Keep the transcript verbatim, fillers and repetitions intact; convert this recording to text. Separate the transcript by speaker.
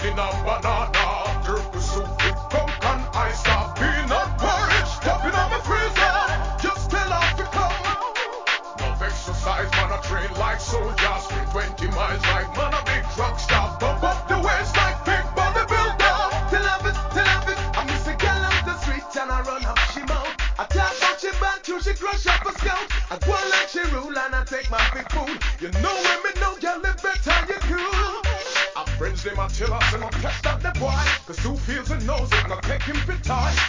Speaker 1: in a banana. Turtle soup with pumpkin ice off. Peanut porridge, topping on my freezer. Just tell off to come. No exercise, man, I train like soldiers. Sprint twenty miles like man, a big truck stop. Pump up the waist like big bodybuilder.
Speaker 2: Till have it, till have it. I miss a girl off the street and I run up she mouth. I talk about she bad too, she crush up a scout. I go on like she rule and I take my big food. You know when me know girl live better you cool.
Speaker 1: Our friends, they might tell us and not test out the boy. Cause who feels and knows it, not take him for time.